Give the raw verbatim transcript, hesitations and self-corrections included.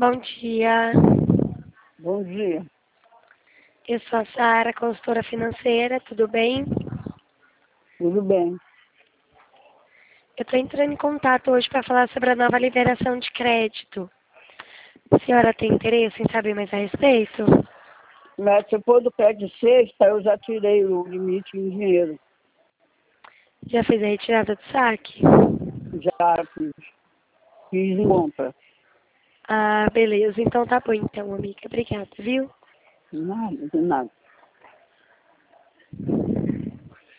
Bom dia. Bom dia. Eu sou a Sara, consultora financeira, tudo bem? Tudo bem. Eu estou entrando em contato hoje para falar sobre a nova liberação de crédito. A senhora tem interesse em saber mais a respeito? Mas se for do pé de sexta, eu já tirei o limite em dinheiro. Já fez a retirada do saque? Já fiz. Fiz em compra. Ah, beleza. Então tá bom então, amiga. Obrigada, viu? Nada, de nada.